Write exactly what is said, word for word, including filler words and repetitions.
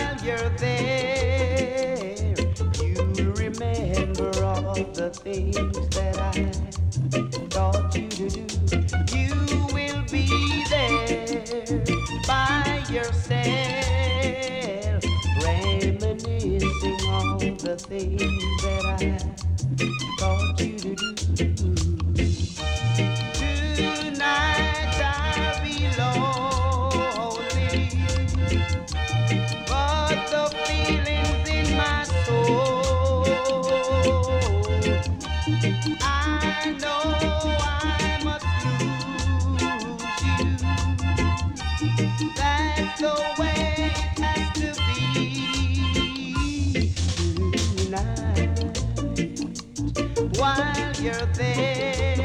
while you're there, you'll remember all the things that I taught you to do. You will be there by yourself, reminiscing all the things that I taught you to do. Tonight I'll be lonely, but the feelings in my soul, I know I must lose you. That's the way it has to be tonight. While you're there,